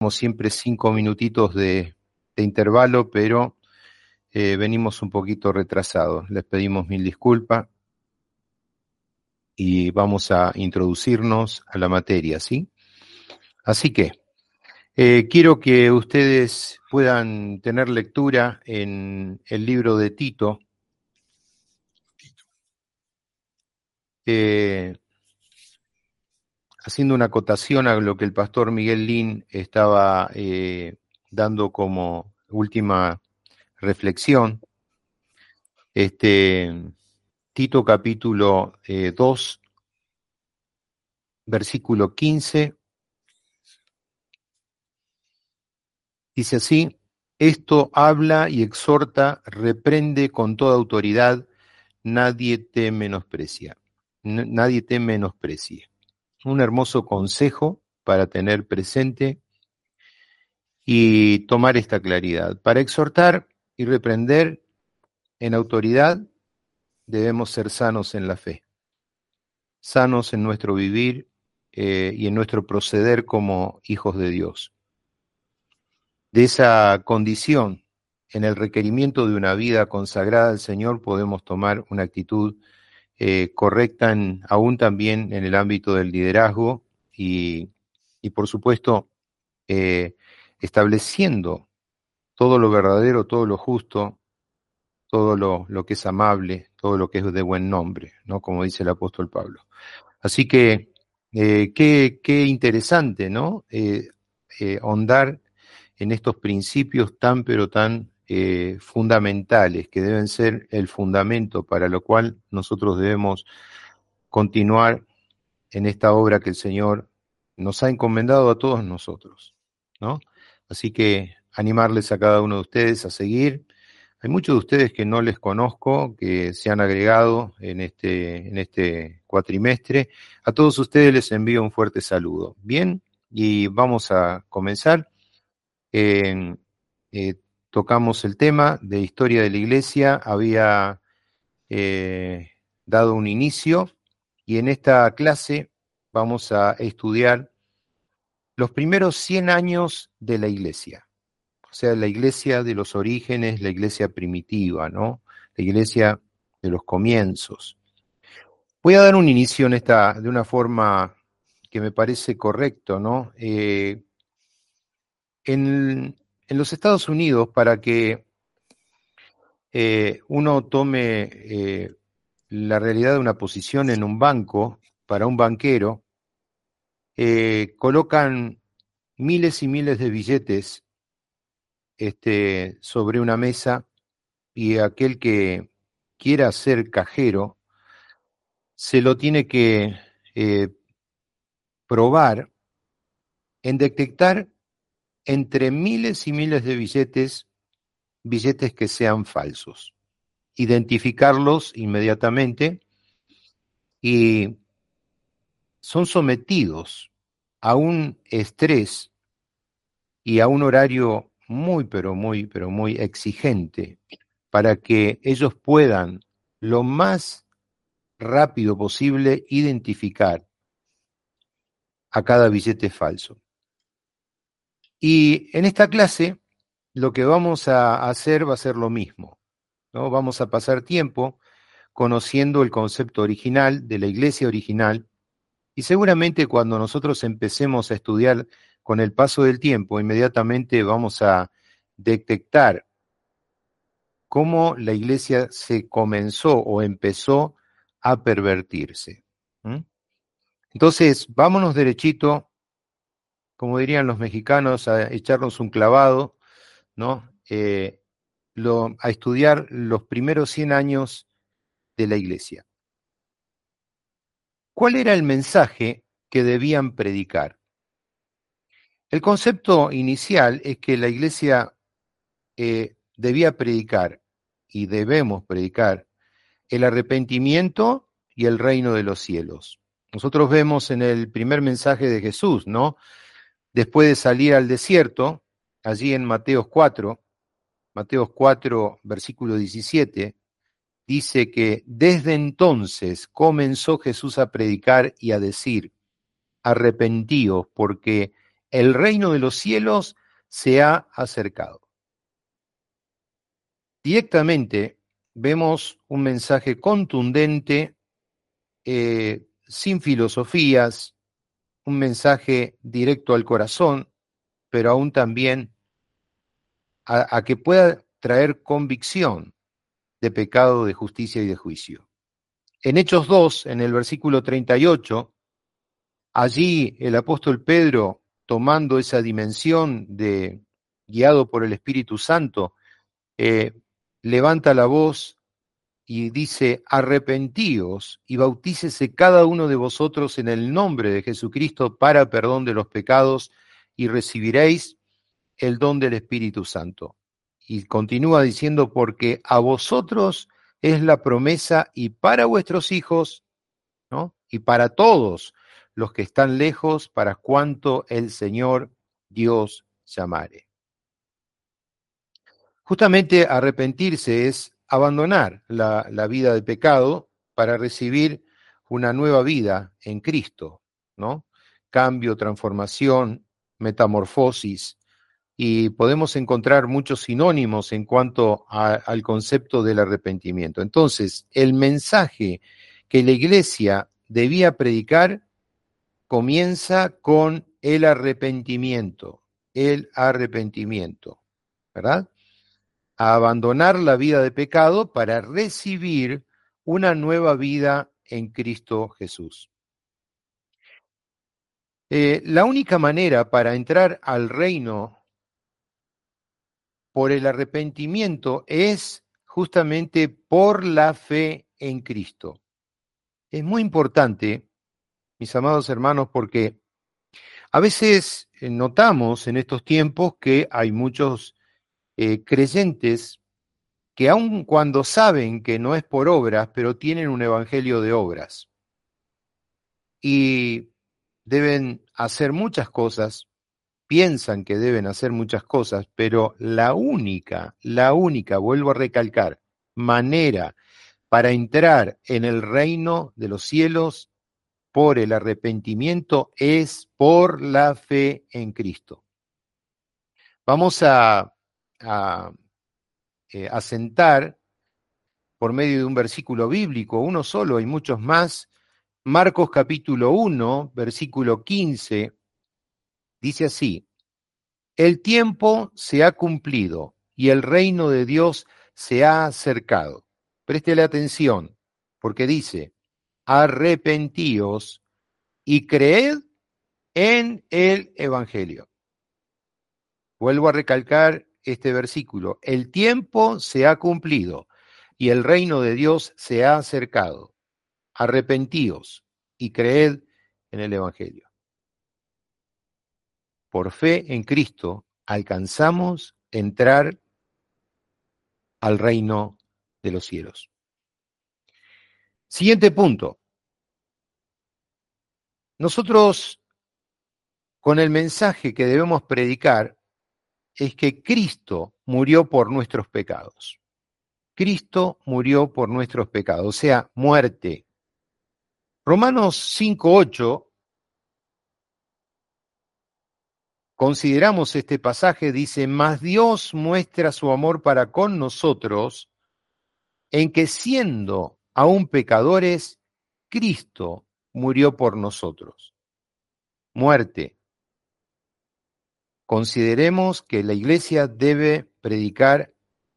Como siempre, 5 minutitos de intervalo, pero venimos un poquito retrasados. Les pedimos mil disculpas y vamos a introducirnos a la materia, ¿sí? Así que quiero que ustedes puedan tener lectura en el libro de Tito. Haciendo una acotación a lo que el pastor Miguel Lin estaba dando como última reflexión, Tito capítulo 2, versículo 15, dice así: esto habla y exhorta, reprende con toda autoridad, nadie te menosprecia, nadie te menosprecie. Un hermoso consejo para tener presente y tomar esta claridad. Para exhortar y reprender en autoridad debemos ser sanos en la fe, sanos en nuestro vivir y en nuestro proceder como hijos de Dios. De esa condición, en el requerimiento de una vida consagrada al Señor, podemos tomar una actitud correcta aún también en el ámbito del liderazgo y por supuesto, estableciendo todo lo verdadero, todo lo justo, todo lo que es amable, todo lo que es de buen nombre, ¿no? Como dice el apóstol Pablo. Así que qué interesante, ¿no? Ahondar en estos principios tan, pero tan fundamentales, que deben ser el fundamento para lo cual nosotros debemos continuar en esta obra que el Señor nos ha encomendado a todos nosotros, ¿no? Así que animarles a cada uno de ustedes a seguir. Hay muchos de ustedes que no les conozco, que se han agregado en este cuatrimestre. A todos ustedes les envío un fuerte saludo. Bien, y vamos a comenzar. Eh, eh, Tocamos el tema de historia de la Iglesia, había dado un inicio y en esta clase vamos a estudiar los primeros 100 años de la Iglesia. O sea, la iglesia de los orígenes, la iglesia primitiva, ¿no? La iglesia de los comienzos. Voy a dar un inicio de una forma que me parece correcto, ¿no? En los Estados Unidos, para que uno tome la realidad de una posición en un banco, para un banquero, colocan miles y miles de billetes sobre una mesa y aquel que quiera ser cajero se lo tiene que probar en detectar entre miles y miles de billetes que sean falsos, identificarlos inmediatamente y son sometidos a un estrés y a un horario muy, pero muy exigente para que ellos puedan lo más rápido posible identificar a cada billete falso. Y en esta clase lo que vamos a hacer va a ser lo mismo, ¿no? Vamos a pasar tiempo conociendo el concepto original de la iglesia original y seguramente cuando nosotros empecemos a estudiar con el paso del tiempo, inmediatamente vamos a detectar cómo la iglesia se comenzó o empezó a pervertirse. Entonces, vámonos derechito, como dirían los mexicanos, a echarnos un clavado, ¿no? A estudiar los primeros 100 años de la iglesia. ¿Cuál era el mensaje que debían predicar? El concepto inicial es que la iglesia debía predicar y debemos predicar el arrepentimiento y el reino de los cielos. Nosotros vemos en el primer mensaje de Jesús, ¿no? Después de salir al desierto, allí en Mateo 4, versículo 17, dice que desde entonces comenzó Jesús a predicar y a decir: arrepentíos, porque El reino de los cielos se ha acercado. Directamente vemos un mensaje contundente, sin filosofías, un mensaje directo al corazón, pero aún también a que pueda traer convicción de pecado, de justicia y de juicio. En Hechos 2, en el versículo 38, allí el apóstol Pedro, tomando esa dimensión de guiado por el Espíritu Santo, levanta la voz y dice: arrepentíos y bautícese cada uno de vosotros en el nombre de Jesucristo para perdón de los pecados y recibiréis el don del Espíritu Santo. Y continúa diciendo: porque a vosotros es la promesa y para vuestros hijos, ¿no? Y para todos los que están lejos, para cuanto el Señor Dios llamare. Justamente arrepentirse es abandonar la vida de pecado para recibir una nueva vida en Cristo, ¿no? Cambio, transformación, metamorfosis, y podemos encontrar muchos sinónimos en cuanto al concepto del arrepentimiento. Entonces, el mensaje que la iglesia debía predicar comienza con el arrepentimiento, ¿verdad? A abandonar la vida de pecado para recibir una nueva vida en Cristo Jesús. La única manera para entrar al reino por el arrepentimiento es justamente por la fe en Cristo. Es muy importante, mis amados hermanos, porque a veces notamos en estos tiempos que hay muchos creyentes que aun cuando saben que no es por obras, pero tienen un evangelio de obras y deben hacer muchas cosas, piensan que deben hacer muchas cosas, pero la única, vuelvo a recalcar, manera para entrar en el reino de los cielos por el arrepentimiento es por la fe en Cristo. Vamos a asentar por medio de un versículo bíblico, uno solo, hay muchos más. Marcos capítulo 1, versículo 15, dice así: el tiempo se ha cumplido y el reino de Dios se ha acercado. Préstele atención, porque dice: arrepentíos y creed en el Evangelio. Vuelvo a recalcar este versículo: el tiempo se ha cumplido y el reino de Dios se ha acercado. Arrepentíos y creed en el Evangelio. Por fe en Cristo alcanzamos entrar al reino de los cielos. Siguiente punto. Nosotros, con el mensaje que debemos predicar, es que Cristo murió por nuestros pecados. Cristo murió por nuestros pecados, o sea, muerte. Romanos 5:8, consideramos este pasaje, dice: mas Dios muestra su amor para con nosotros en que, siendo aún pecadores, Cristo murió por nosotros. Muerte. Consideremos que la iglesia debe predicar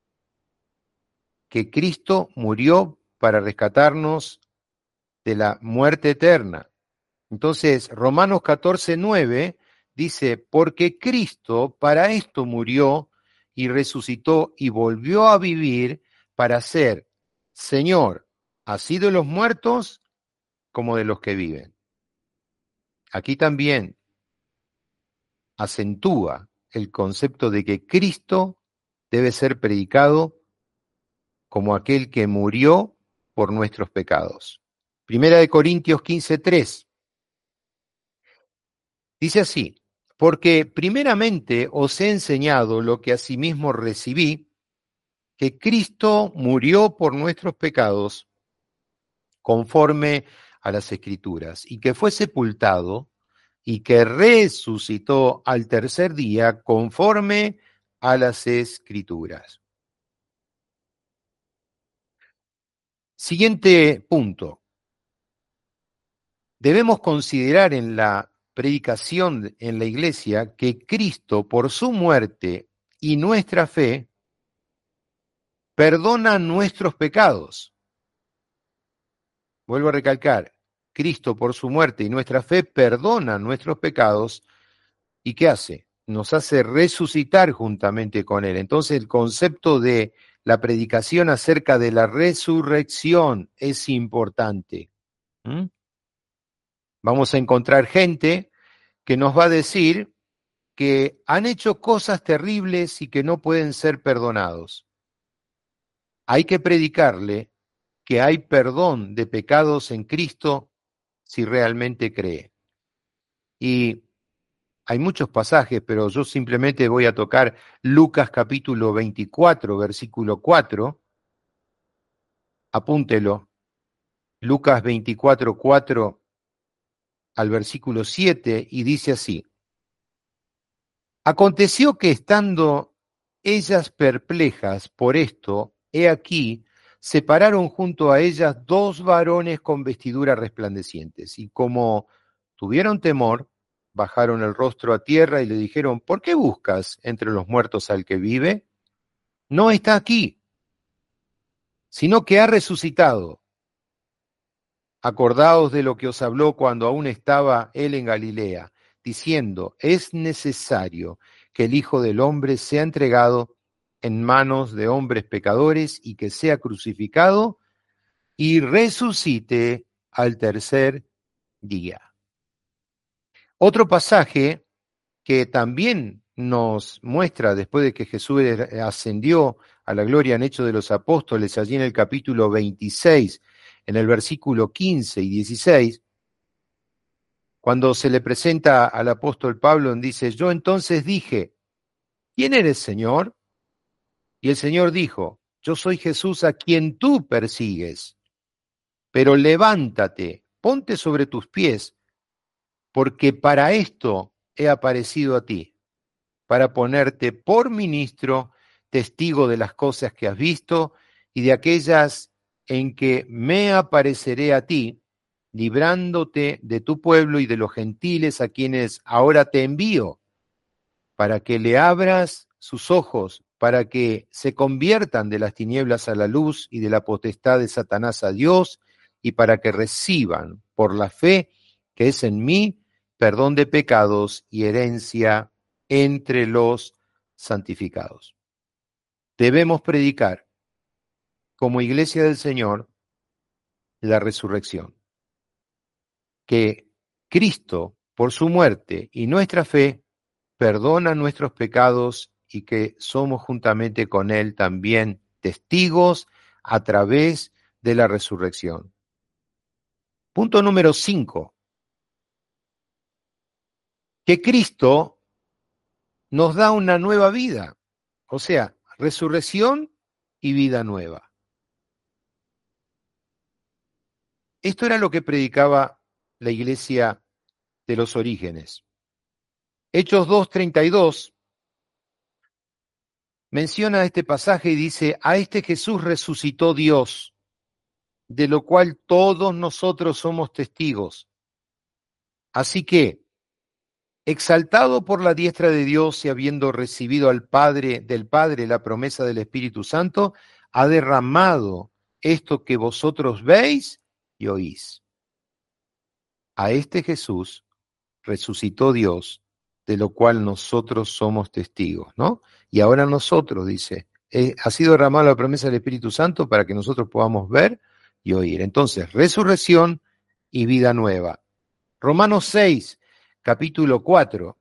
que Cristo murió para rescatarnos de la muerte eterna. Entonces, Romanos 14:9 dice: porque Cristo para esto murió y resucitó y volvió a vivir para ser Señor, así de los muertos como de los que viven. Aquí también acentúa el concepto de que Cristo debe ser predicado como aquel que murió por nuestros pecados. Primera de Corintios 15:3 dice así: porque primeramente os he enseñado lo que asimismo recibí, que Cristo murió por nuestros pecados conforme a las Escrituras, y que fue sepultado, y que resucitó al tercer día conforme a las Escrituras. Siguiente punto. Debemos considerar en la predicación en la iglesia que Cristo, por su muerte y nuestra fe, perdona nuestros pecados. Vuelvo a recalcar, Cristo, por su muerte y nuestra fe, perdona nuestros pecados. ¿Y qué hace? Nos hace resucitar juntamente con Él. Entonces el concepto de la predicación acerca de la resurrección es importante. ¿Mm? Vamos a encontrar gente que nos va a decir que han hecho cosas terribles y que no pueden ser perdonados. Hay que predicarle que hay perdón de pecados en Cristo si realmente cree. Y hay muchos pasajes, pero yo simplemente voy a tocar Lucas capítulo 24, versículo 4. Apúntelo. Lucas 24, 4 al versículo 7, y dice así: Aconteció que estando ellas perplejas por esto, he aquí, se pararon junto a ellas dos varones con vestiduras resplandecientes, y como tuvieron temor, bajaron el rostro a tierra y le dijeron: ¿Por qué buscas entre los muertos al que vive? No está aquí, sino que ha resucitado. Acordaos de lo que os habló cuando aún estaba él en Galilea, diciendo: es necesario que el Hijo del Hombre sea entregado en manos de hombres pecadores y que sea crucificado y resucite al tercer día. Otro pasaje que también nos muestra, después de que Jesús ascendió a la gloria en Hechos de los Apóstoles, allí en el capítulo 26, en el versículo 15 y 16, cuando se le presenta al apóstol Pablo, dice: yo entonces dije: ¿quién eres, Señor? Y el Señor dijo: yo soy Jesús a quien tú persigues, pero levántate, ponte sobre tus pies, porque para esto he aparecido a ti, para ponerte por ministro, testigo de las cosas que has visto y de aquellas en que me apareceré a ti, librándote de tu pueblo y de los gentiles a quienes ahora te envío, para que le abras sus ojos, para que se conviertan de las tinieblas a la luz y de la potestad de Satanás a Dios, y para que reciban por la fe que es en mí perdón de pecados y herencia entre los santificados. Debemos predicar como iglesia del Señor la resurrección, que Cristo, por su muerte y nuestra fe, perdona nuestros pecados y que somos juntamente con Él también testigos a través de la resurrección. Punto número 5. Que Cristo nos da una nueva vida, o sea, resurrección y vida nueva. Esto era lo que predicaba la iglesia de los orígenes. Hechos 2:32 menciona este pasaje y dice: a este Jesús resucitó Dios, de lo cual todos nosotros somos testigos. Así que, exaltado por la diestra de Dios y habiendo recibido del Padre la promesa del Espíritu Santo, ha derramado esto que vosotros veis y oís. A este Jesús resucitó Dios, de lo cual nosotros somos testigos, ¿no? Y ahora nosotros, dice, ha sido derramada la promesa del Espíritu Santo para que nosotros podamos ver y oír. Entonces, resurrección y vida nueva. Romanos 6, capítulo 4,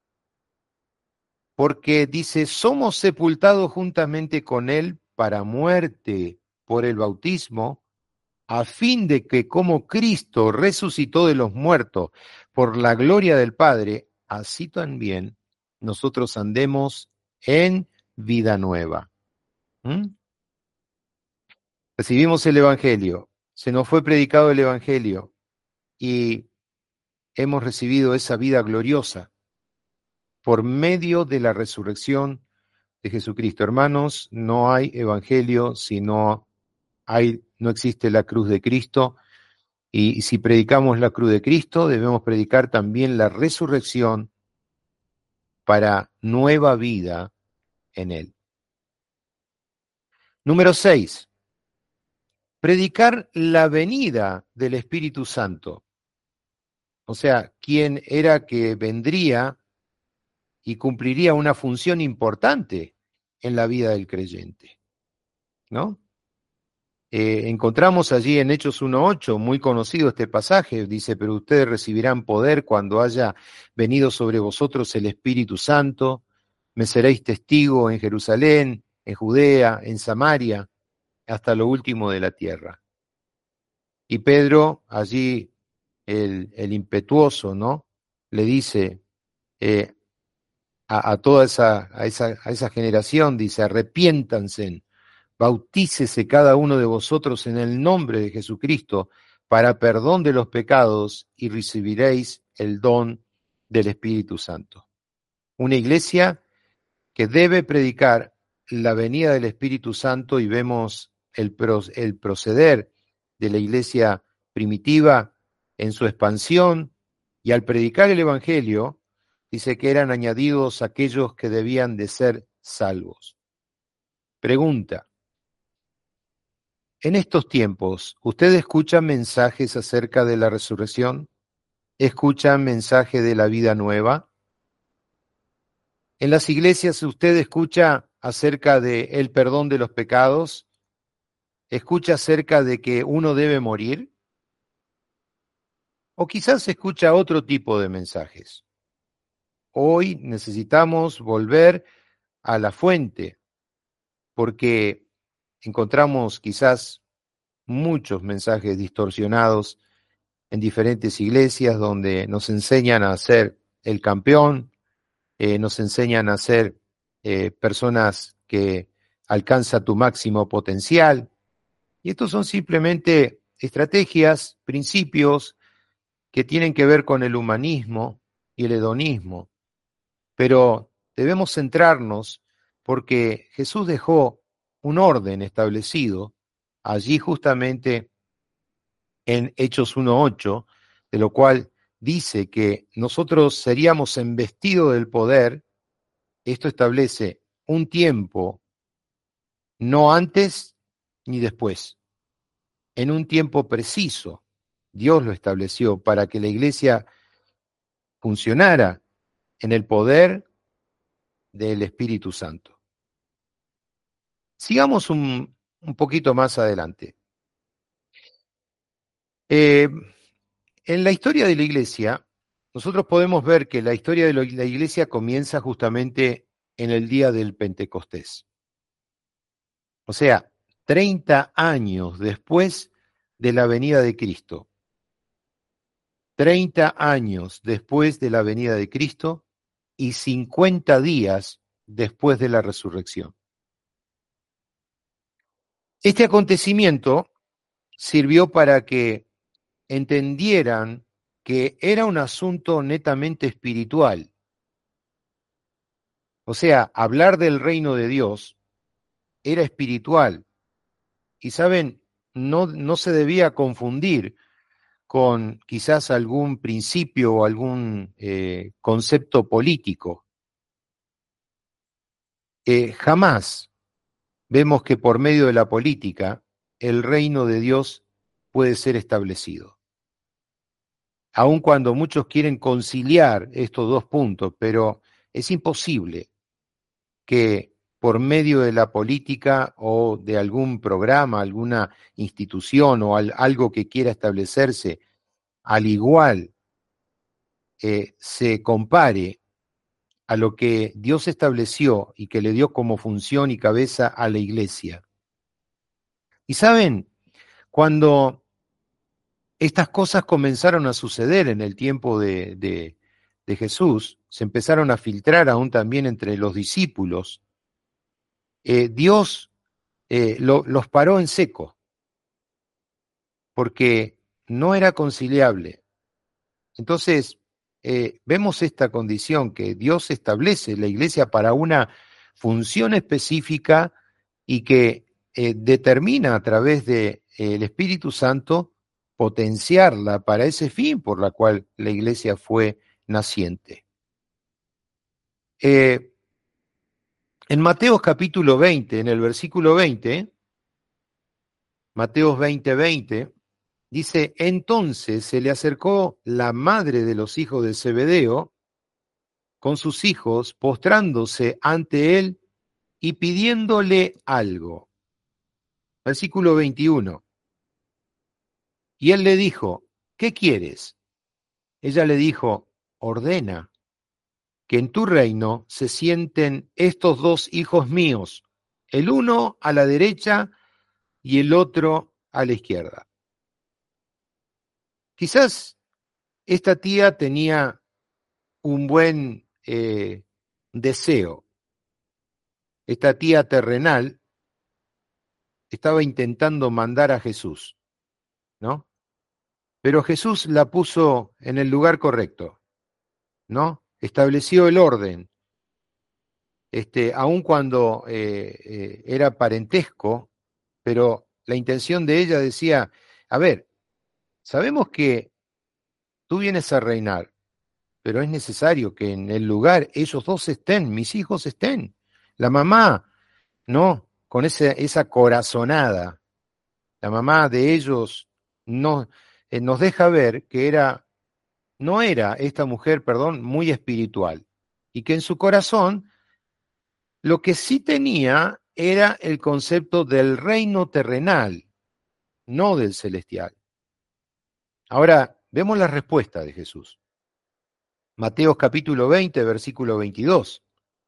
porque dice: somos sepultados juntamente con Él para muerte por el bautismo, a fin de que como Cristo resucitó de los muertos por la gloria del Padre, así también nosotros andemos en vida nueva. ¿Mm? Recibimos el Evangelio, se nos fue predicado el Evangelio y hemos recibido esa vida gloriosa por medio de la resurrección de Jesucristo. Hermanos, no hay evangelio si no existe la cruz de Cristo. Y si predicamos la cruz de Cristo, debemos predicar también la resurrección para nueva vida en Él. Número 6. Predicar la venida del Espíritu Santo. O sea, quién era que vendría y cumpliría una función importante en la vida del creyente, ¿no? Encontramos allí en Hechos 1:8, muy conocido este pasaje, dice, pero ustedes recibirán poder cuando haya venido sobre vosotros el Espíritu Santo, me seréis testigo en Jerusalén, en Judea, en Samaria, hasta lo último de la tierra. Y Pedro, allí el impetuoso, ¿no? Le dice a toda esa generación, dice, arrepiéntanse, bautícese cada uno de vosotros en el nombre de Jesucristo para perdón de los pecados y recibiréis el don del Espíritu Santo. Una iglesia que debe predicar la venida del Espíritu Santo y vemos el proceder de la iglesia primitiva en su expansión y al predicar el Evangelio, dice que eran añadidos aquellos que debían de ser salvos. Pregunta. En estos tiempos, ¿usted escucha mensajes acerca de la resurrección? ¿Escucha mensaje de la vida nueva? ¿En las iglesias usted escucha acerca de el perdón de los pecados? ¿Escucha acerca de que uno debe morir? ¿O quizás escucha otro tipo de mensajes? Hoy necesitamos volver a la fuente, porque encontramos quizás muchos mensajes distorsionados en diferentes iglesias donde nos enseñan a ser el campeón, nos enseñan a ser personas que alcanzan tu máximo potencial. Y estos son simplemente estrategias, principios que tienen que ver con el humanismo y el hedonismo. Pero debemos centrarnos porque Jesús dejó un orden establecido allí justamente en Hechos 1:8, de lo cual dice que nosotros seríamos embestidos del poder. Esto establece un tiempo, no antes ni después, en un tiempo preciso. Dios lo estableció para que la iglesia funcionara en el poder del Espíritu Santo. Sigamos un poquito más adelante. En la historia de la iglesia, nosotros podemos ver que la historia de la iglesia comienza justamente en el día del Pentecostés. O sea, 30 años después de la venida de Cristo. 30 años después de la venida de Cristo y 50 días después de la resurrección. Este acontecimiento sirvió para que entendieran que era un asunto netamente espiritual. O sea, hablar del reino de Dios era espiritual. Y saben, no se debía confundir con quizás algún principio o algún concepto político. Jamás vemos que por medio de la política el reino de Dios puede ser establecido. Aun cuando muchos quieren conciliar estos dos puntos, pero es imposible que por medio de la política o de algún programa, alguna institución o algo que quiera establecerse, al igual se compare a lo que Dios estableció y que le dio como función y cabeza a la iglesia. Y saben, cuando estas cosas comenzaron a suceder en el tiempo de Jesús, se empezaron a filtrar aún también entre los discípulos, Dios los paró en seco, porque no era conciliable. Entonces, vemos esta condición que Dios establece la iglesia para una función específica y que determina a través del Espíritu Santo potenciarla para ese fin por la cual la iglesia fue naciente. En Mateo capítulo 20, en el versículo 20, Mateo 20:20, dice, entonces se le acercó la madre de los hijos de Zebedeo con sus hijos, postrándose ante él y pidiéndole algo. Versículo 21. Y él le dijo, ¿qué quieres? Ella le dijo, ordena que en tu reino se sienten estos dos hijos míos, el uno a la derecha y el otro a la izquierda. Quizás esta tía tenía un buen deseo. Esta tía terrenal estaba intentando mandar a Jesús, ¿no? Pero Jesús la puso en el lugar correcto, ¿no? Estableció el orden, aun cuando era parentesco, pero la intención de ella decía, a ver, sabemos que tú vienes a reinar, pero es necesario que en el lugar ellos dos estén, mis hijos estén. La mamá, ¿no? Con esa corazonada, la mamá de ellos no, nos deja ver que no era esta mujer, perdón, muy espiritual, y que en su corazón lo que sí tenía era el concepto del reino terrenal, no del celestial. Ahora, vemos la respuesta de Jesús. Mateo capítulo 20, versículo 22.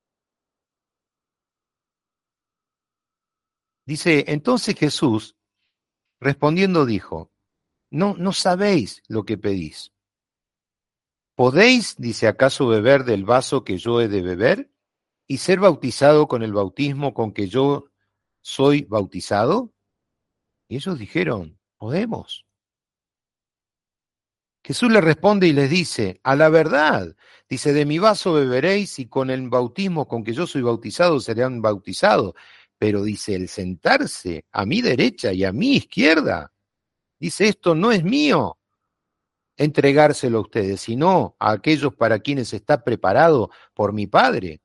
Dice, entonces Jesús, respondiendo, dijo, no sabéis lo que pedís. ¿Podéis, dice, acaso beber del vaso que yo he de beber y ser bautizado con el bautismo con que yo soy bautizado? Y ellos dijeron, podemos. Jesús les responde y les dice, a la verdad, dice, de mi vaso beberéis y con el bautismo con que yo soy bautizado serán bautizados. Pero dice, el sentarse a mi derecha y a mi izquierda, dice, esto no es mío, entregárselo a ustedes, sino a aquellos para quienes está preparado por mi Padre.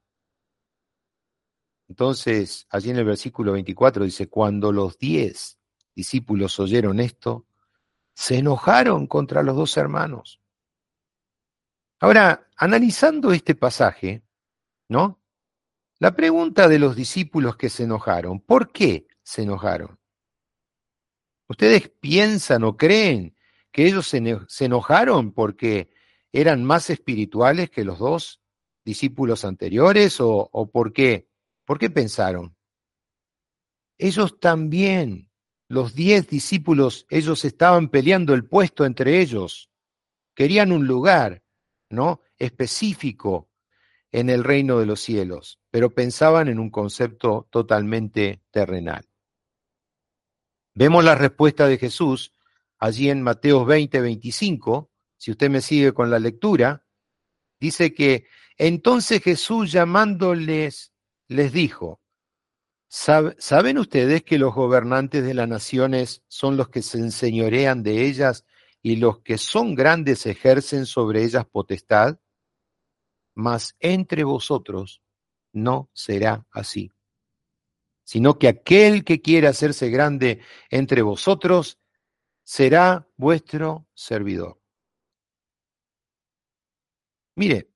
Entonces, allí en el versículo 24 dice, cuando los 10 discípulos oyeron esto, se enojaron contra los dos hermanos. Ahora, analizando este pasaje, ¿no? La pregunta de los discípulos que se enojaron, ¿por qué se enojaron? ¿Ustedes piensan o creen que ellos se enojaron porque eran más espirituales que los dos discípulos anteriores o por qué? ¿Por qué pensaron? Ellos también, los 10 discípulos, ellos estaban peleando el puesto entre ellos, querían un lugar, ¿no? Específico en el reino de los cielos, pero pensaban en un concepto totalmente terrenal. Vemos la respuesta de Jesús allí en Mateo 20:25, si usted me sigue con la lectura, dice que entonces Jesús llamándoles les dijo, ¿saben ustedes que los gobernantes de las naciones son los que se enseñorean de ellas y los que son grandes ejercen sobre ellas potestad? Mas entre vosotros no será así, sino que aquel que quiera hacerse grande entre vosotros será vuestro servidor. Mire,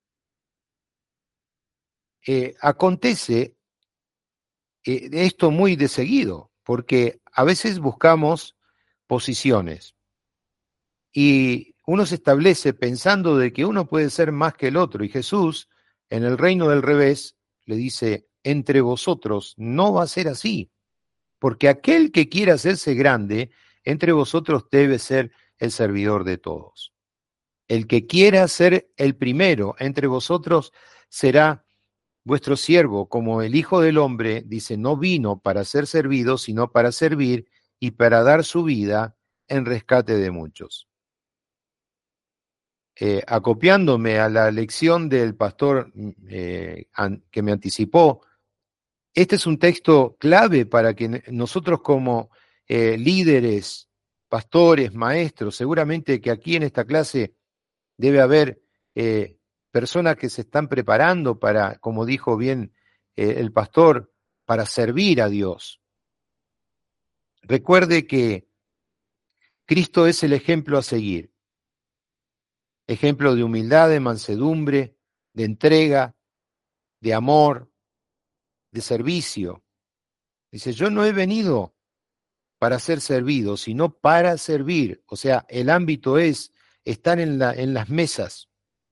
acontece esto muy de seguido, porque a veces buscamos posiciones y uno se establece pensando de que uno puede ser más que el otro, y Jesús, en el reino del revés, le dice, entre vosotros no va a ser así, porque aquel que quiera hacerse grande, entre vosotros debe ser el servidor de todos. El que quiera ser el primero entre vosotros será vuestro siervo, como el Hijo del Hombre, dice, no vino para ser servido, sino para servir y para dar su vida en rescate de muchos. acopiándome a la lección del pastor que me anticipó, este es un texto clave para que nosotros como líderes, pastores, maestros, seguramente que aquí en esta clase debe haber personas que se están preparando para, como dijo bien el pastor, para servir a Dios. Recuerde que Cristo es el ejemplo a seguir, ejemplo de humildad, de mansedumbre, de entrega, de amor, de servicio. Dice, yo no he venido para ser servido, sino para servir. O sea, el ámbito es estar en las mesas,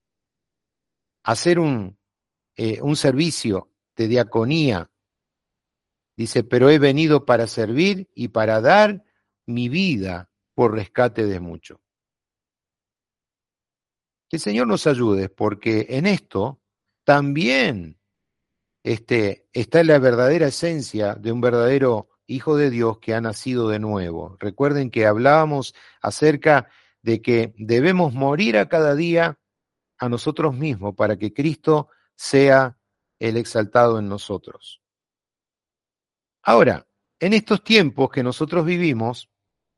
hacer un servicio de diaconía. Dice, pero he venido para servir y para dar mi vida por rescate de muchos. Que el Señor nos ayude, porque en esto también está la verdadera esencia de un verdadero Hijo de Dios que ha nacido de nuevo. Recuerden que hablábamos acerca de que debemos morir a cada día a nosotros mismos para que Cristo sea el exaltado en nosotros. Ahora, en estos tiempos que nosotros vivimos,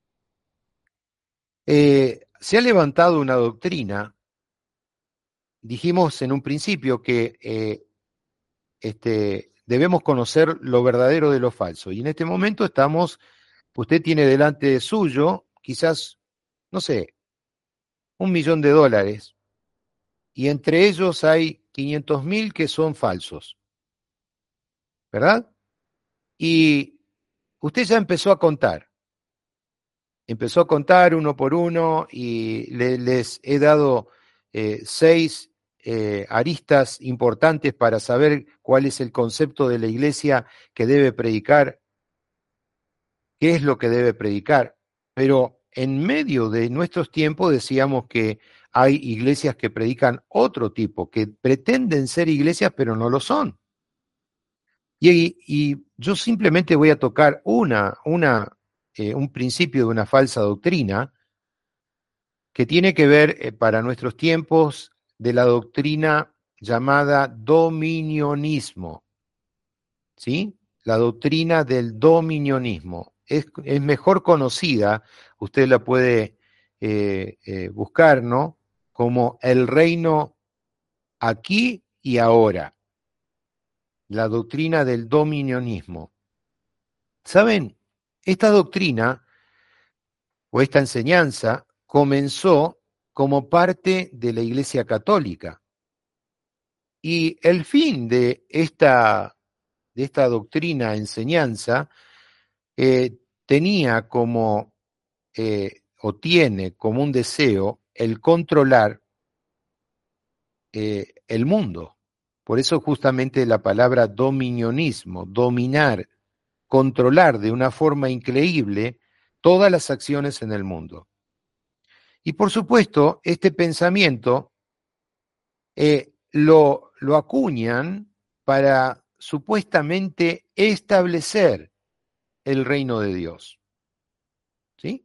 se ha levantado una doctrina. Dijimos en un principio que debemos conocer lo verdadero de lo falso. Y en este momento usted tiene delante suyo quizás, no sé, $1.000.000, y entre ellos hay 500.000 que son falsos, ¿verdad? Y usted ya empezó a contar uno por uno y les he dado 6 aristas importantes para saber cuál es el concepto de la iglesia que debe predicar, qué es lo que debe predicar. Pero en medio de nuestros tiempos decíamos que hay iglesias que predican otro tipo, que pretenden ser iglesias pero no lo son. Y yo simplemente voy a tocar un principio de una falsa doctrina que tiene que ver para nuestros tiempos de la doctrina llamada dominionismo, ¿sí? La doctrina del dominionismo. Es mejor conocida, usted la puede buscar, ¿no? Como el reino aquí y ahora, la doctrina del dominionismo. ¿Saben? Esta doctrina o esta enseñanza comenzó como parte de la Iglesia Católica. Y el fin de esta doctrina, enseñanza, tenía como, o tiene como un deseo el controlar el mundo. Por eso justamente la palabra dominionismo, dominar, controlar de una forma increíble todas las acciones en el mundo. Y por supuesto, este pensamiento lo acuñan para supuestamente establecer el reino de Dios. ¿Sí?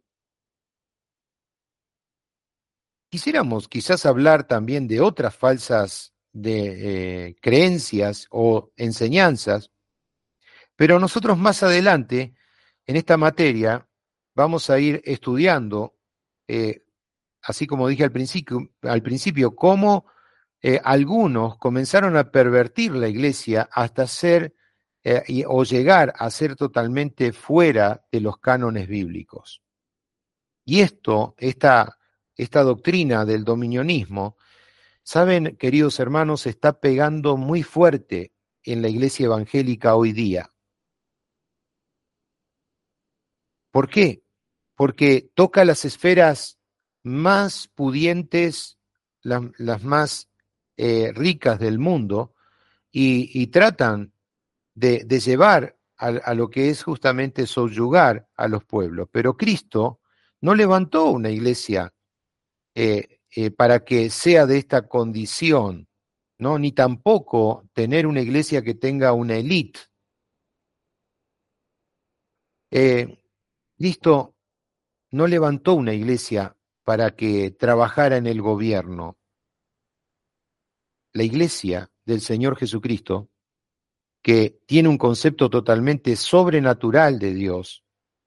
Quisiéramos quizás hablar también de otras falsas creencias o enseñanzas, pero nosotros más adelante, en esta materia, vamos a ir estudiando, eh, así como dije al principio, cómo algunos comenzaron a pervertir la iglesia hasta ser o llegar a ser totalmente fuera de los cánones bíblicos. Y esta doctrina del dominionismo, saben, queridos hermanos, está pegando muy fuerte en la iglesia evangélica hoy día. ¿Por qué? Porque toca las esferas más pudientes, las más ricas del mundo, y tratan de llevar a lo que es justamente subyugar a los pueblos. Pero Cristo no levantó una iglesia para que sea de esta condición, ¿no? Ni tampoco tener una iglesia que tenga una élite. Cristo no levantó una iglesia para que trabajara en el gobierno. La Iglesia del Señor Jesucristo, que tiene un concepto totalmente sobrenatural de Dios,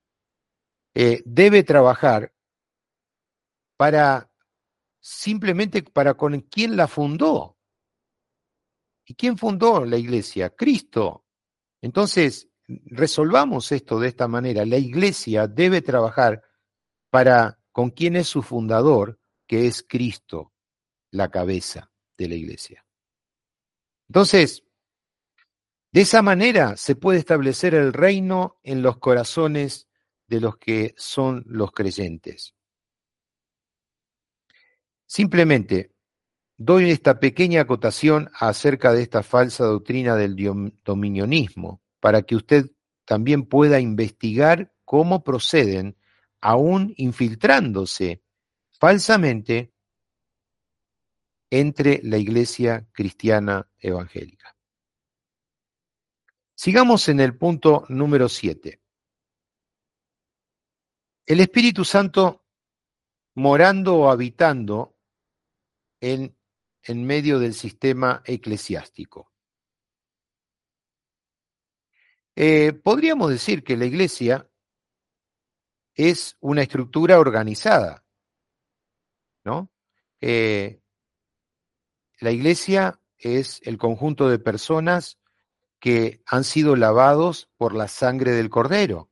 debe trabajar para simplemente para con quien la fundó. ¿Y quién fundó la Iglesia? Cristo. Entonces, resolvamos esto de esta manera. La Iglesia debe trabajar para con quien es su fundador, que es Cristo, la cabeza de la Iglesia. Entonces, de esa manera se puede establecer el reino en los corazones de los que son los creyentes. Simplemente doy esta pequeña acotación acerca de esta falsa doctrina del dominionismo, para que usted también pueda investigar cómo proceden, aún infiltrándose falsamente entre la iglesia cristiana evangélica. Sigamos en el punto número 7. El Espíritu Santo morando o habitando en medio del sistema eclesiástico. Podríamos decir que la iglesia es una estructura organizada, ¿no? La iglesia es el conjunto de personas que han sido lavados por la sangre del Cordero.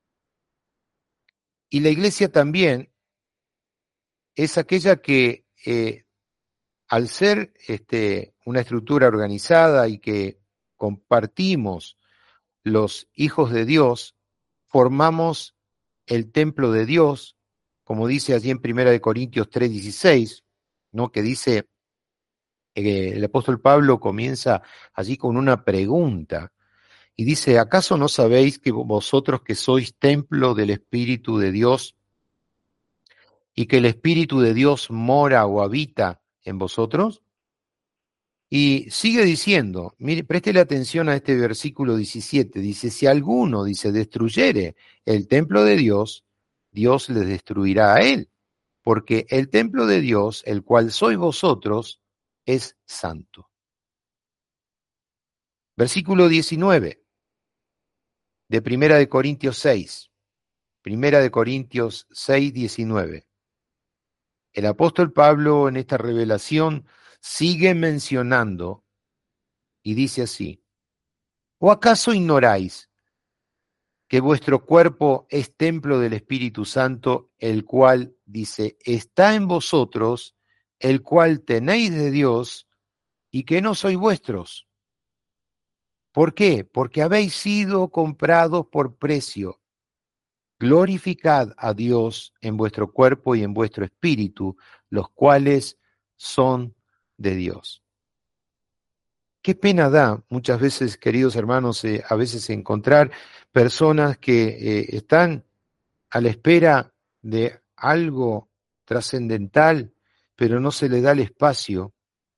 Y la iglesia también es aquella que, al ser una estructura organizada y que compartimos los hijos de Dios, formamos el templo de Dios, como dice allí en 1 Corintios 3:16, ¿no? Que dice, el apóstol Pablo comienza allí con una pregunta y dice, ¿acaso no sabéis que vosotros que sois templo del Espíritu de Dios y que el Espíritu de Dios mora o habita en vosotros? Y sigue diciendo, mire, préstele atención a este versículo 17, dice, si alguno, dice, destruyere el templo de Dios, Dios les destruirá a él, porque el templo de Dios, el cual sois vosotros, es santo. Versículo 19 de Primera de Corintios 6, Primera de Corintios 6, 19. El apóstol Pablo en esta revelación sigue mencionando y dice así, ¿o acaso ignoráis que vuestro cuerpo es templo del Espíritu Santo, el cual, dice, está en vosotros, el cual tenéis de Dios, y que no sois vuestros? ¿Por qué? Porque habéis sido comprados por precio. Glorificad a Dios en vuestro cuerpo y en vuestro espíritu, los cuales son de Dios. Qué pena da muchas veces, queridos hermanos, a veces encontrar personas que están a la espera de algo trascendental, pero no se le da el espacio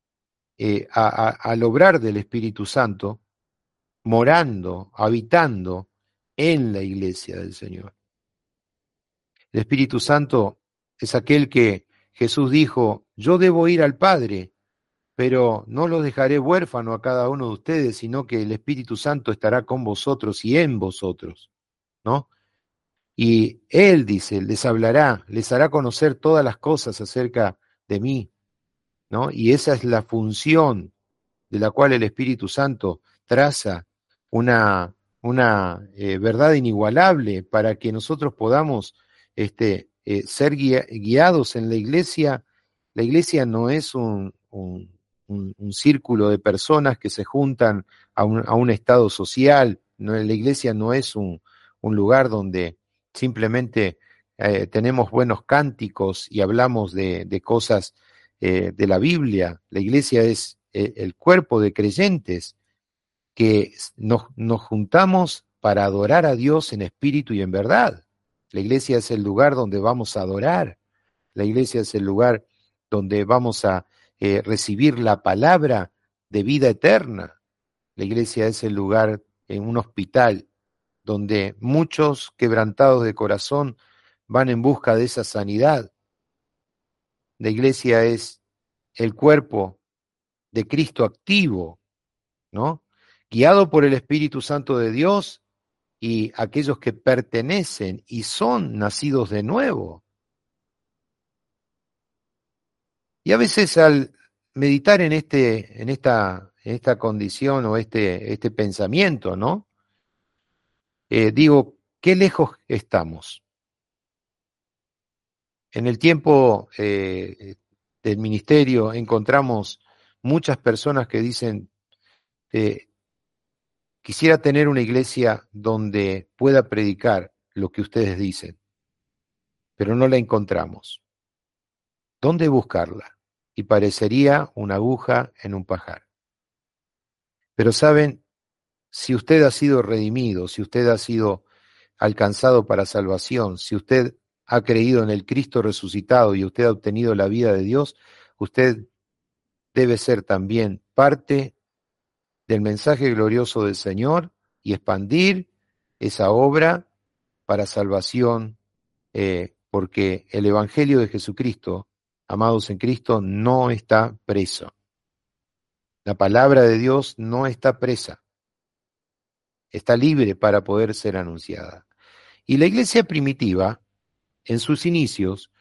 al obrar del Espíritu Santo, morando, habitando en la iglesia del Señor. El Espíritu Santo es aquel que Jesús dijo, yo debo ir al Padre, pero no los dejaré huérfano a cada uno de ustedes, sino que el Espíritu Santo estará con vosotros y en vosotros, ¿no? Y Él, dice, les hablará, les hará conocer todas las cosas acerca de mí, ¿no? Y esa es la función de la cual el Espíritu Santo traza una verdad inigualable para que nosotros podamos ser guiados en la iglesia. La iglesia no es un círculo de personas que se juntan a un estado social. No, la iglesia no es un lugar donde simplemente tenemos buenos cánticos y hablamos de cosas de la Biblia. La iglesia es el cuerpo de creyentes que nos juntamos para adorar a Dios en espíritu y en verdad. La iglesia es el lugar donde vamos a adorar. La iglesia es el lugar donde vamos a recibir la palabra de vida eterna. La iglesia es el lugar en un hospital donde muchos quebrantados de corazón van en busca de esa sanidad. La iglesia es el cuerpo de Cristo activo, ¿no? Guiado por el Espíritu Santo de Dios y aquellos que pertenecen y son nacidos de nuevo. Y a veces al meditar en esta condición o este pensamiento, ¿no? Digo, ¿qué lejos estamos? En el tiempo del ministerio encontramos muchas personas que dicen, quisiera tener una iglesia donde pueda predicar lo que ustedes dicen, pero no la encontramos. ¿Dónde buscarla? Y parecería una aguja en un pajar. Pero saben, si usted ha sido redimido, si usted ha sido alcanzado para salvación, si usted ha creído en el Cristo resucitado y usted ha obtenido la vida de Dios, usted debe ser también parte del mensaje glorioso del Señor y expandir esa obra para salvación, porque el Evangelio de Jesucristo, amados en Cristo, no está preso. La palabra de Dios no está presa, está libre para poder ser anunciada. Y la iglesia primitiva, en sus inicios,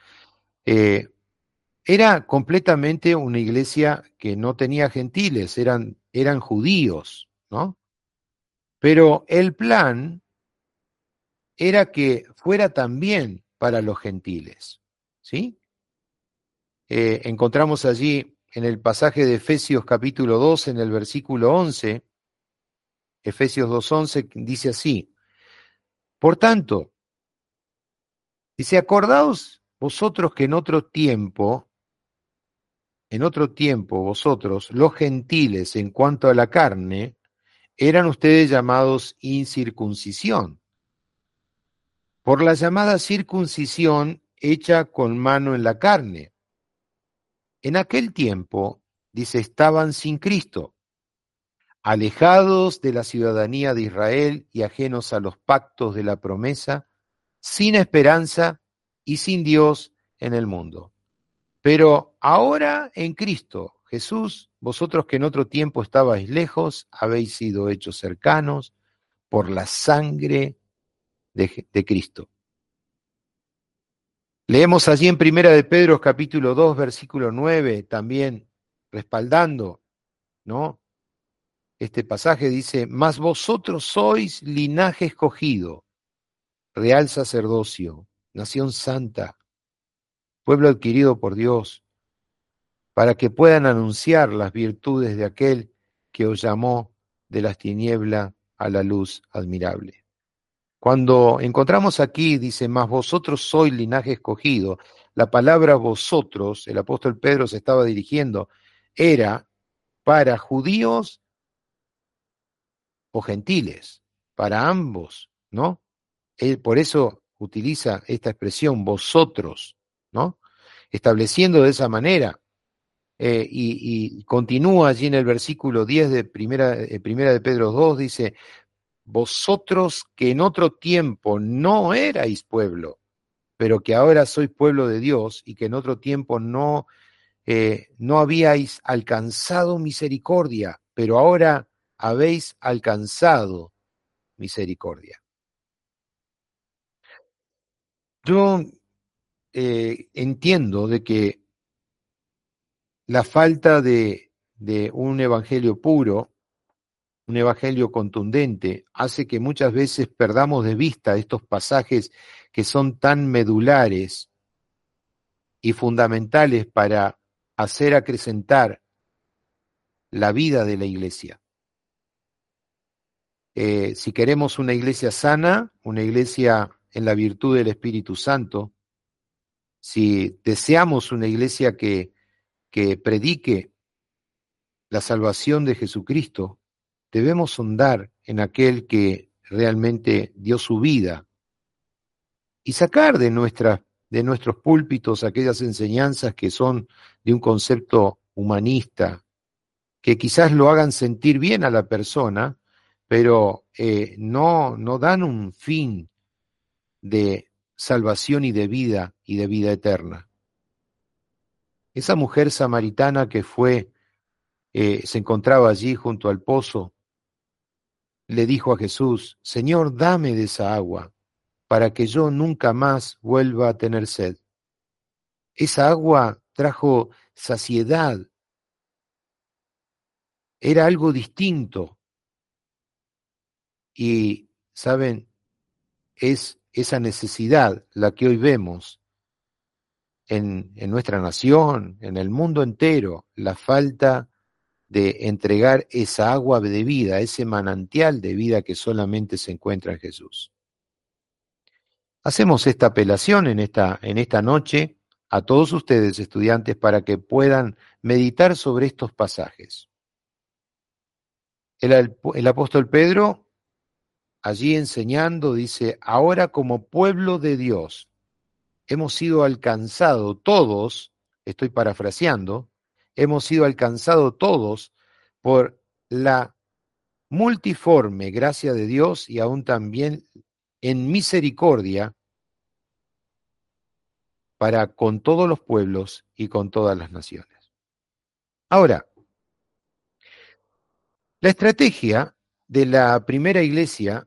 era completamente una iglesia que no tenía gentiles, eran judíos, ¿no? Pero el plan era que fuera también para los gentiles, ¿sí? Encontramos allí en el pasaje de Efesios capítulo 2, en el versículo 11, Efesios 2:11, dice así: por tanto, dice, acordaos vosotros que en otro tiempo vosotros, los gentiles, en cuanto a la carne, eran ustedes llamados incircuncisión, por la llamada circuncisión hecha con mano en la carne. En aquel tiempo, dice, estaban sin Cristo, alejados de la ciudadanía de Israel y ajenos a los pactos de la promesa, sin esperanza y sin Dios en el mundo. Pero ahora en Cristo Jesús, vosotros que en otro tiempo estabais lejos, habéis sido hechos cercanos por la sangre de Cristo. Leemos allí en Primera de Pedro capítulo 2, versículo 9, también respaldando, ¿no? Este pasaje dice, mas vosotros sois linaje escogido, real sacerdocio, nación santa, pueblo adquirido por Dios, para que puedan anunciar las virtudes de aquel que os llamó de las tinieblas a la luz admirable. Cuando encontramos aquí, dice, mas vosotros sois linaje escogido, la palabra vosotros, el apóstol Pedro se estaba dirigiendo, era para judíos o gentiles, para ambos, ¿no? Él por eso utiliza esta expresión, vosotros, ¿no? Estableciendo de esa manera, y continúa allí en el versículo 10 de primera de Pedro 2, dice, vosotros que en otro tiempo no erais pueblo, pero que ahora sois pueblo de Dios y que en otro tiempo no habíais alcanzado misericordia, pero ahora habéis alcanzado misericordia. Yo entiendo de que la falta de un evangelio puro, un evangelio contundente, hace que muchas veces perdamos de vista estos pasajes que son tan medulares y fundamentales para hacer acrecentar la vida de la iglesia. Si queremos una iglesia sana, una iglesia en la virtud del Espíritu Santo, si deseamos una iglesia que predique la salvación de Jesucristo, debemos sondar en aquel que realmente dio su vida y sacar de nuestros púlpitos aquellas enseñanzas que son de un concepto humanista, que quizás lo hagan sentir bien a la persona, pero no dan un fin de salvación y de vida eterna. Esa mujer samaritana que se encontraba allí junto al pozo, le dijo a Jesús: Señor, dame de esa agua, para que yo nunca más vuelva a tener sed. Esa agua trajo saciedad, era algo distinto. Y, ¿saben? Es esa necesidad la que hoy vemos en nuestra nación, en el mundo entero, la falta de entregar esa agua de vida, ese manantial de vida que solamente se encuentra en Jesús. Hacemos esta apelación en esta noche a todos ustedes, estudiantes, para que puedan meditar sobre estos pasajes. El apóstol Pedro, allí enseñando, dice: ahora como pueblo de Dios, hemos sido alcanzados todos, estoy parafraseando, hemos sido alcanzados todos por la multiforme gracia de Dios y aún también en misericordia para con todos los pueblos y con todas las naciones. Ahora, la estrategia de la primera iglesia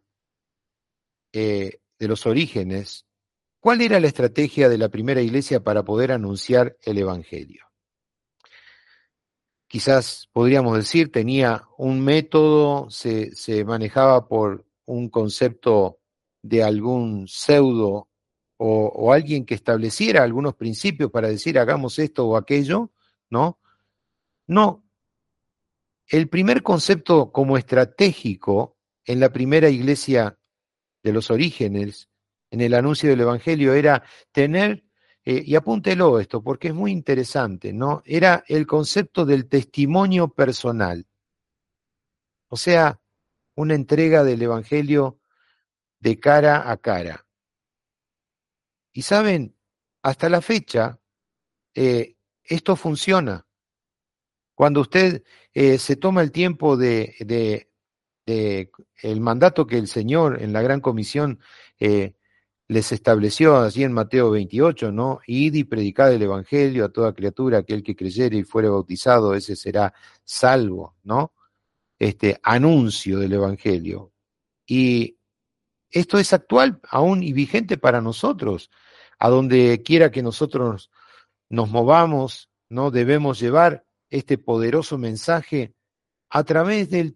de los orígenes, ¿cuál era la estrategia de la primera iglesia para poder anunciar el Evangelio? Quizás podríamos decir, tenía un método, se manejaba por un concepto de algún pseudo o alguien que estableciera algunos principios para decir hagamos esto o aquello, ¿no? No, el primer concepto como estratégico en la primera iglesia de los orígenes, en el anuncio del Evangelio, era tener, y apúntelo esto porque es muy interesante, ¿no? Era el concepto del testimonio personal, o sea, una entrega del Evangelio de cara a cara. Y saben, hasta la fecha, esto funciona. Cuando usted se toma el tiempo de el mandato que el Señor en la Gran Comisión les estableció allí en Mateo 28, ¿no? Id y predicad el Evangelio a toda criatura, aquel que creyere y fuere bautizado, ese será salvo, ¿no? Este anuncio del Evangelio. Y esto es actual aún y vigente para nosotros. A donde quiera que nosotros nos movamos, ¿no? Debemos llevar este poderoso mensaje a través del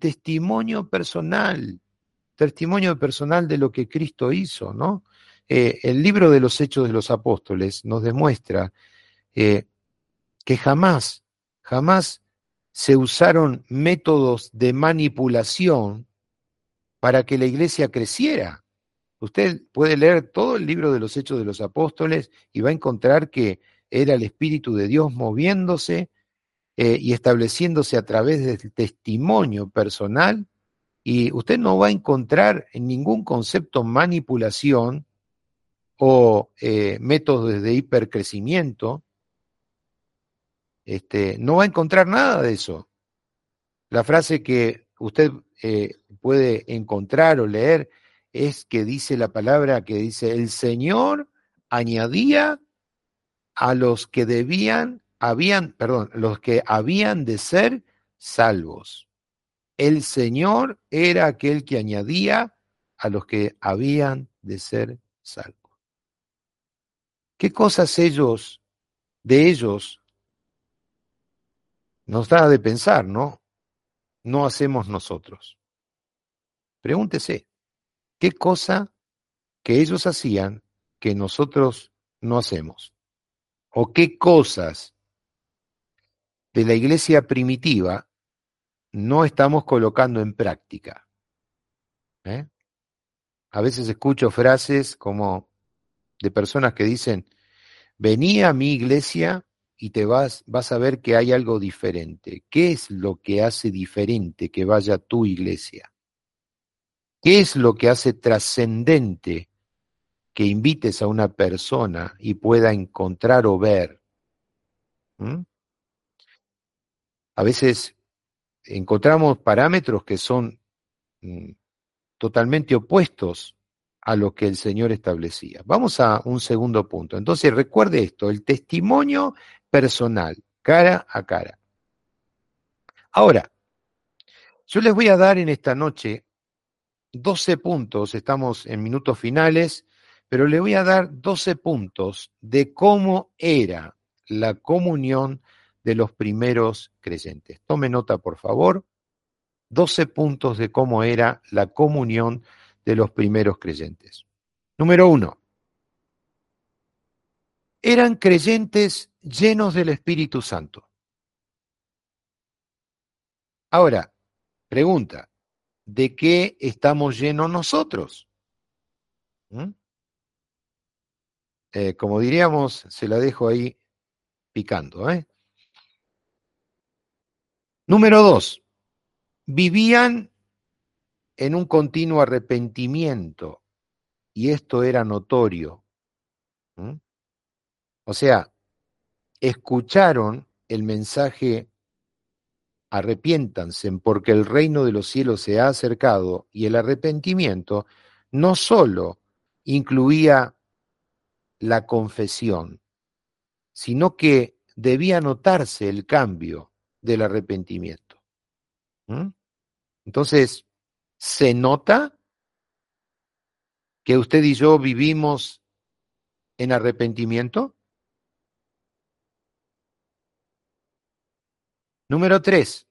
testimonio personal de lo que Cristo hizo, ¿no? El libro de los Hechos de los Apóstoles nos demuestra eh, que jamás se usaron métodos de manipulación para que la iglesia creciera. Usted puede leer todo el libro de los Hechos de los Apóstoles y va a encontrar que era el Espíritu de Dios moviéndose y estableciéndose a través del testimonio personal, y usted no va a encontrar en ningún concepto manipulación o métodos de hipercrecimiento, no va a encontrar nada de eso. La frase que usted puede encontrar o leer es que dice la palabra que dice: el Señor añadía a los que los que habían de ser salvos. El Señor era aquel que añadía a los que habían de ser salvos. ¿Qué cosas de ellos, nos da de pensar, ¿no? No hacemos nosotros. Pregúntese, ¿qué cosa que ellos hacían que nosotros no hacemos? ¿O qué cosas de la iglesia primitiva no estamos colocando en práctica? ¿Eh? A veces escucho frases como de personas que dicen: vení a mi iglesia y vas a ver que hay algo diferente. ¿Qué es lo que hace diferente que vaya a tu iglesia? ¿Qué es lo que hace trascendente que invites a una persona y pueda encontrar o ver? ¿Mm? A veces encontramos parámetros que son totalmente opuestos a lo que el Señor establecía. Vamos a un segundo punto. Entonces, recuerde esto, el testimonio personal, cara a cara. Ahora, yo les voy a dar en esta noche 12 puntos, estamos en minutos finales, pero le voy a dar 12 puntos de cómo era la comunión de los primeros creyentes. Tome nota, por favor. 12 puntos de cómo era la comunión de los primeros creyentes. Número 1. Eran creyentes llenos del Espíritu Santo. Ahora, pregunta, ¿de qué estamos llenos nosotros? ¿Mm? Como diríamos, se la dejo ahí picando. Número 2, vivían en un continuo arrepentimiento y esto era notorio. ¿Mm? O sea, escucharon el mensaje arrepiéntanse porque el reino de los cielos se ha acercado y el arrepentimiento no solo incluía la confesión, sino que debía notarse el cambio del arrepentimiento. ¿Mm? Entonces, ¿se nota que usted y yo vivimos en arrepentimiento? Número 3,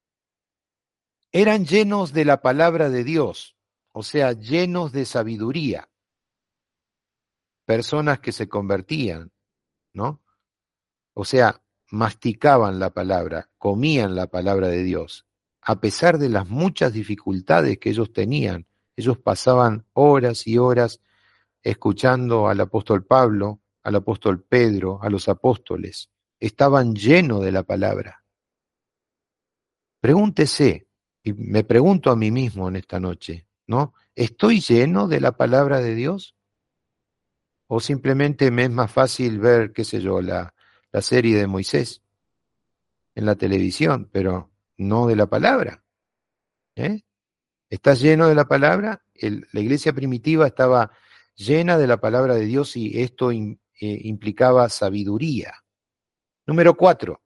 eran llenos de la palabra de Dios, o sea, llenos de sabiduría, personas que se convertían, ¿no? O sea, masticaban la palabra, comían la palabra de Dios. A pesar de las muchas dificultades que ellos tenían, ellos pasaban horas y horas escuchando al apóstol Pablo, al apóstol Pedro, a los apóstoles. Estaban llenos de la palabra. Pregúntese, y me pregunto a mí mismo en esta noche, ¿no? ¿Estoy lleno de la palabra de Dios? ¿O simplemente me es más fácil ver, qué sé yo, la serie de Moisés en la televisión, pero no de la palabra? ¿Eh? ¿Estás lleno de la palabra? La iglesia primitiva estaba llena de la palabra de Dios y esto implicaba sabiduría. Número 4.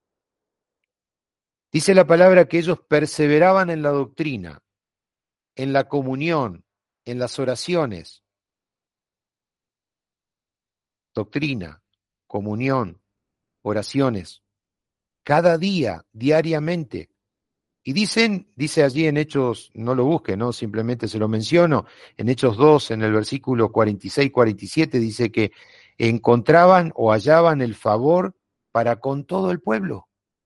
Dice la palabra que ellos perseveraban en la doctrina, en la comunión, en las oraciones. Doctrina, comunión, oraciones. Cada día, diariamente. Y dice allí en Hechos, no lo busque, ¿no? Simplemente se lo menciono, en Hechos 2, en el versículo 46-47, dice que encontraban o hallaban el favor para con todo el pueblo.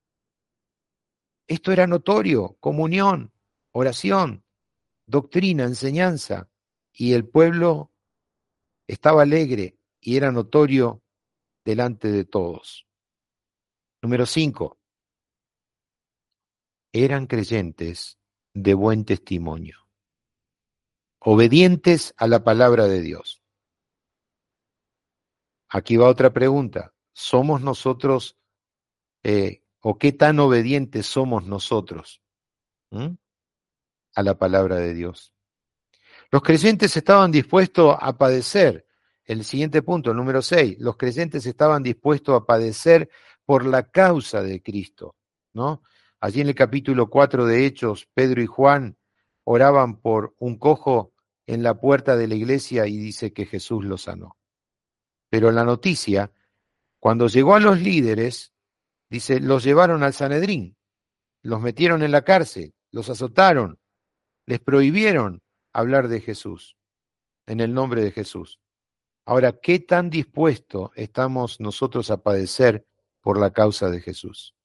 Esto era notorio, comunión, oración, doctrina, enseñanza, y el pueblo estaba alegre y era notorio delante de todos. Número 5, eran creyentes de buen testimonio, obedientes a la palabra de Dios. Aquí va otra pregunta. ¿Somos nosotros o qué tan obedientes somos nosotros a la palabra de Dios? Los creyentes estaban dispuestos a padecer. El siguiente punto, el número 6. Los creyentes estaban dispuestos a padecer por la causa de Cristo, ¿no? Allí en el capítulo 4 de Hechos, Pedro y Juan oraban por un cojo en la puerta de la iglesia y dice que Jesús lo sanó. Pero la noticia, cuando llegó a los líderes, dice, los llevaron al Sanedrín, los metieron en la cárcel, los azotaron, les prohibieron hablar de Jesús, en el nombre de Jesús. Ahora, ¿qué tan dispuestos estamos nosotros a padecer por la causa de Jesús?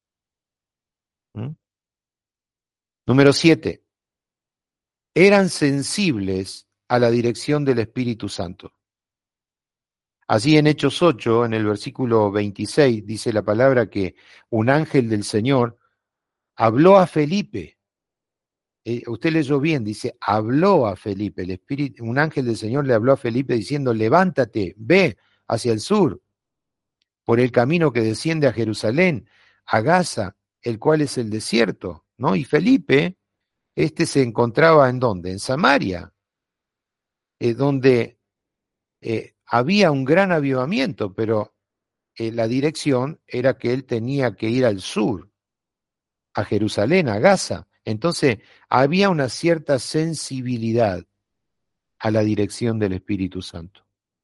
Número 7. Eran sensibles a la dirección del Espíritu Santo. Así en Hechos 8, en el versículo 26, dice la palabra que un ángel del Señor habló a Felipe. Usted leyó bien, dice, habló a Felipe. Un ángel del Señor le habló a Felipe diciendo, levántate, ve hacia el sur, por el camino que desciende a Jerusalén, a Gaza, el cual es el desierto, ¿no? Y Felipe, se encontraba ¿en dónde? En Samaria. donde había un gran avivamiento, pero la dirección era que él tenía que ir al sur, a Jerusalén, a Gaza. Entonces había una cierta sensibilidad a la dirección del Espíritu Santo.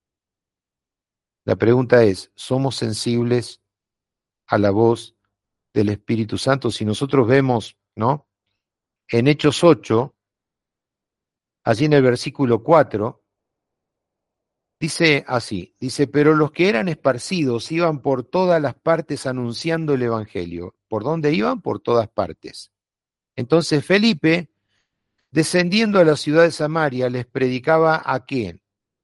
La pregunta es, ¿somos sensibles a la voz del Espíritu Santo? Si nosotros vemos, ¿no? En Hechos 8, allí en el versículo 4, dice así, dice, pero los que eran esparcidos iban por todas las partes anunciando el Evangelio. ¿Por dónde iban? Por todas partes. Entonces Felipe, descendiendo a la ciudad de Samaria, les predicaba ¿a quién?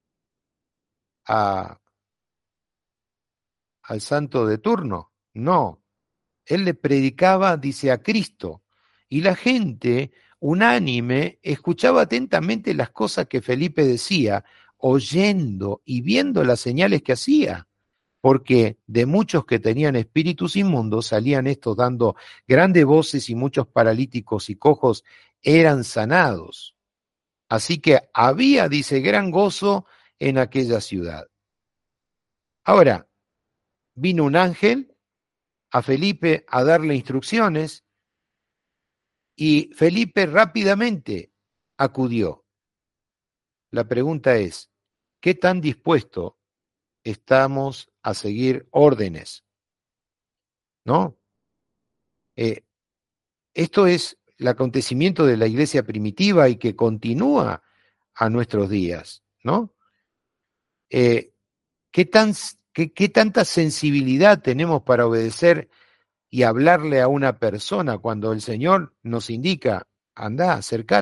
¿Al santo de turno? No, él le predicaba, dice, a Cristo. Y la gente, unánime, escuchaba atentamente las cosas que Felipe decía, oyendo y viendo las señales que hacía. Porque de muchos que tenían espíritus inmundos salían estos dando grandes voces y muchos paralíticos y cojos eran sanados. Así que había, dice, gran gozo en aquella ciudad. Ahora, vino un ángel a Felipe a darle instrucciones y Felipe rápidamente acudió. La pregunta es, ¿qué tan dispuesto estamos a seguir órdenes? ¿No? Esto es el acontecimiento de la iglesia primitiva y que continúa a nuestros días, ¿no? Eh, ¿qué tanta sensibilidad tenemos para obedecer y hablarle a una persona cuando el Señor nos indica, anda,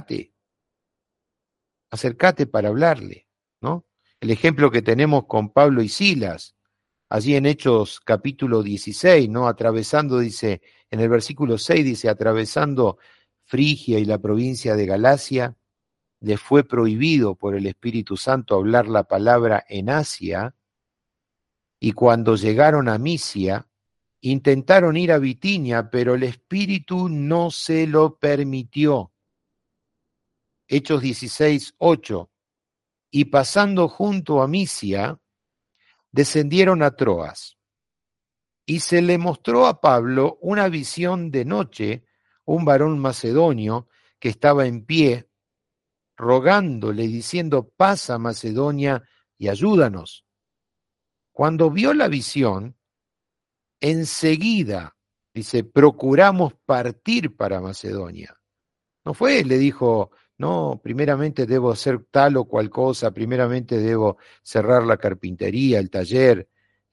acércate para hablarle, ¿no? El ejemplo que tenemos con Pablo y Silas, allí en Hechos capítulo 16, ¿no? Atravesando, dice, en el versículo 6 dice, atravesando Frigia y la provincia de Galacia, les fue prohibido por el Espíritu Santo hablar la palabra en Asia, y cuando llegaron a Misia, intentaron ir a Bitinia, pero el Espíritu no se lo permitió. Hechos 16, 8. Y pasando junto a Misia, descendieron a Troas. Y se le mostró a Pablo una visión de noche, un varón macedonio que estaba en pie, rogándole, diciendo, pasa Macedonia y ayúdanos. Cuando vio la visión, enseguida, dice, procuramos partir para Macedonia. No fue, le dijo, no, primeramente debo hacer tal o cual cosa, primeramente debo cerrar la carpintería, el taller,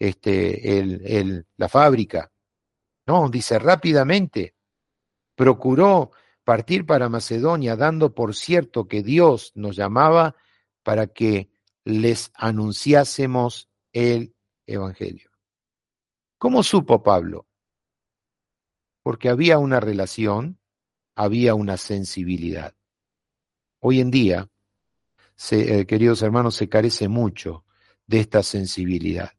la fábrica. No, dice, rápidamente procuró partir para Macedonia, dando por cierto que Dios nos llamaba para que les anunciásemos el Evangelio. ¿Cómo supo Pablo? Porque había una relación, había una sensibilidad. Hoy en día, queridos hermanos, se carece mucho de esta sensibilidad.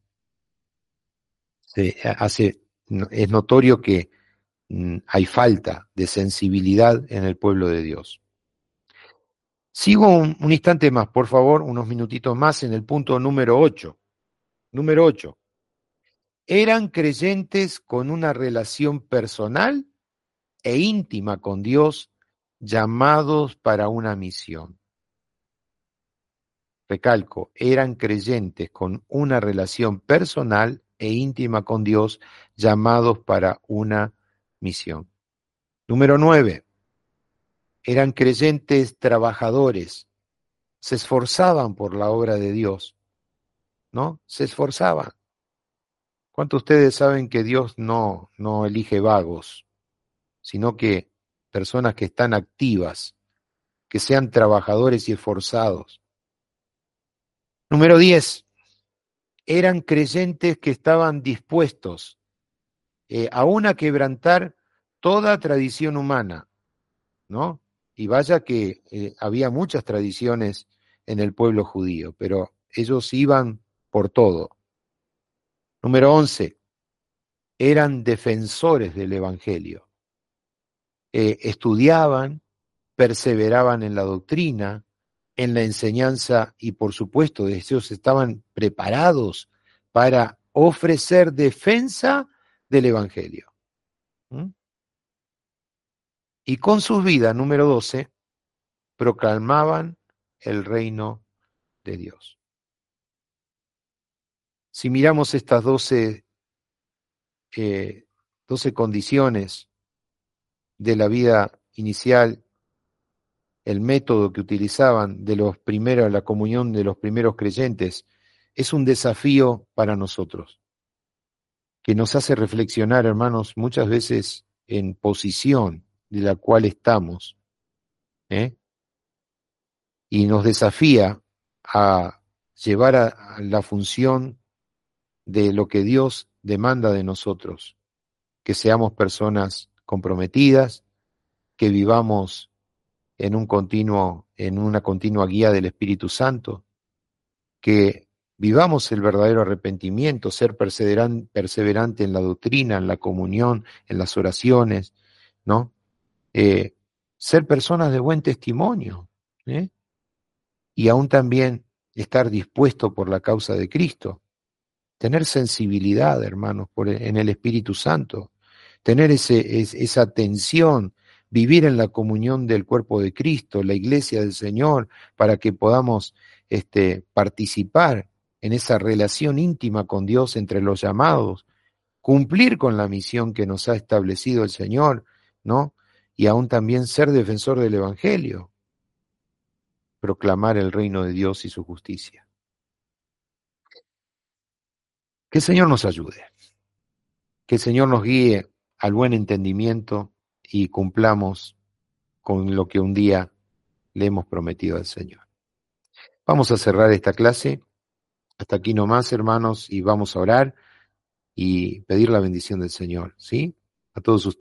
Es notorio que hay falta de sensibilidad en el pueblo de Dios. Sigo un instante más, por favor, unos minutitos más en el punto número 8. Número 8. Eran creyentes con una relación personal e íntima con Dios, llamados para una misión. Recalco, eran creyentes con una relación personal e íntima con Dios, llamados para una misión. Número 9. Eran creyentes trabajadores, se esforzaban por la obra de Dios, ¿no? Se esforzaban. ¿Cuántos de ustedes saben que Dios no elige vagos, sino que personas que están activas, que sean trabajadores y esforzados? Número 10. Eran creyentes que estaban dispuestos aún a quebrantar toda tradición humana, ¿no? Y vaya que había muchas tradiciones en el pueblo judío, pero ellos iban por todo. Número 11. Eran defensores del Evangelio. Estudiaban, perseveraban en la doctrina, en la enseñanza y por supuesto ellos estaban preparados para ofrecer defensa del Evangelio. ¿Mm? Y con sus vidas, número 12, proclamaban el reino de Dios. Si miramos estas 12 condiciones de la vida inicial, el método que utilizaban de los primeros, la comunión de los primeros creyentes, es un desafío para nosotros, que nos hace reflexionar, hermanos, muchas veces en posición de la cual estamos, ¿eh? Y nos desafía a llevar a la función de lo que Dios demanda de nosotros, que seamos personas comprometidas, que vivamos en una continua guía del Espíritu Santo, que vivamos el verdadero arrepentimiento, ser perseverante en la doctrina, en la comunión, en las oraciones, ¿no? Ser personas de buen testimonio, ¿eh? Y aún también estar dispuesto por la causa de Cristo, tener sensibilidad, hermanos, en el Espíritu Santo, tener esa atención, vivir en la comunión del cuerpo de Cristo, la iglesia del Señor, para que podamos participar en esa relación íntima con Dios entre los llamados, cumplir con la misión que nos ha establecido el Señor, ¿no? Y aún también ser defensor del Evangelio, proclamar el reino de Dios y su justicia. Que el Señor nos ayude, que el Señor nos guíe al buen entendimiento y cumplamos con lo que un día le hemos prometido al Señor. Vamos a cerrar esta clase, hasta aquí nomás, hermanos, y vamos a orar y pedir la bendición del Señor, ¿sí? A todos ustedes.